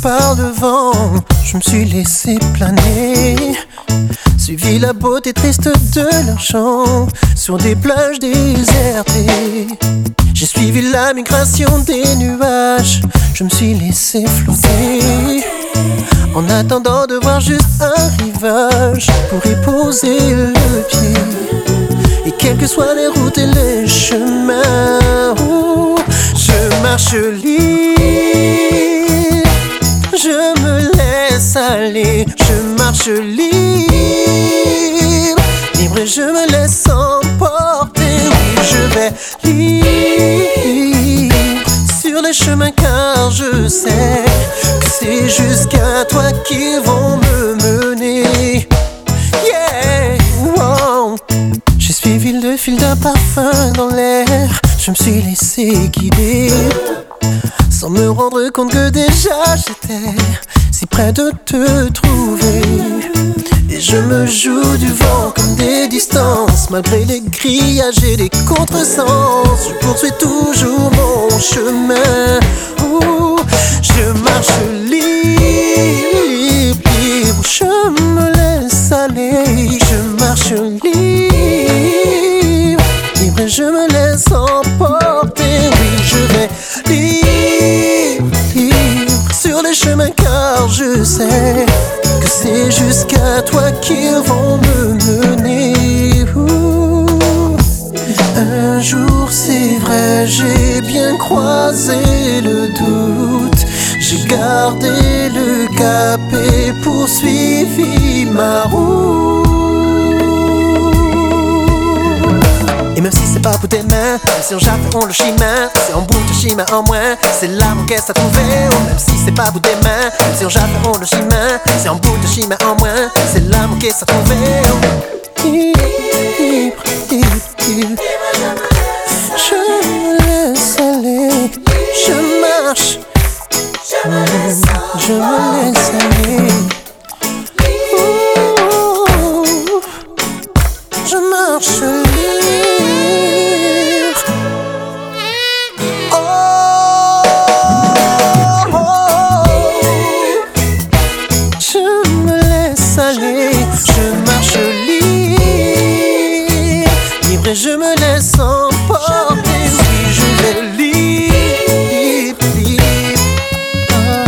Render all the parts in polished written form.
par le vent, je me suis laissé planer. Suivi la beauté triste de leurs chants sur des plages désertées. J'ai suivi la migration des nuages, je me suis laissé flotter. En attendant de voir juste un rivage pour y poser le pied. Et quelles que soient les routes et les chemins, oh, je marche libre, je me laisse aller. Je marche libre, libre et je me laisse emporter. Oui, je vais libre sur les chemins car je sais que c'est jusqu'à toi qu'ils vont me mener. Yeah, wow. J'ai suivi le fil d'un parfum dans l'air, je me suis laissé guider, sans me rendre compte que déjà j'étais si près de te trouver. Et je me joue du vent comme des distances, malgré les grillages et les contresens. Je poursuis toujours mon chemin. Ouh, je marche libre, libre, je me laisse aller. Je marche libre, libre et je me laisse emporter. Oui, je vais libre, libre sur les chemins car je sais que c'est jusqu'à toi qu'ils vont me mener. Ouh. Un jour c'est vrai, j'ai bien croisé le doute. J'ai gardé le cap et poursuivi ma route. Et même si c'est pas pour tes mains, même si on jappe le chemin, c'est en bout de chemin en moins, c'est là mon caisse à trouver. Oh, même si c'est pas pour tes mains, même si on jappe le chemin, c'est en bout de chemin en moins, c'est là mon caisse à trouver. Oh. Libre, libre, libre. Je me laisse aller, je marche, je me laisse aller. Ouh, je marche libre. Je marche libre, libre et je me laisse emporter. Oui, je vais libre, libre. Ah.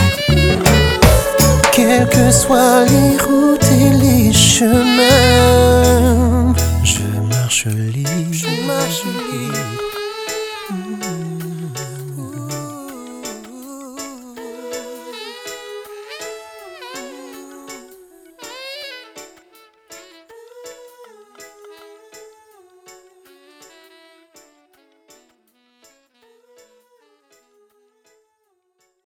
Quelles que soient les routes et les chemins, je marche libre, je marche libre.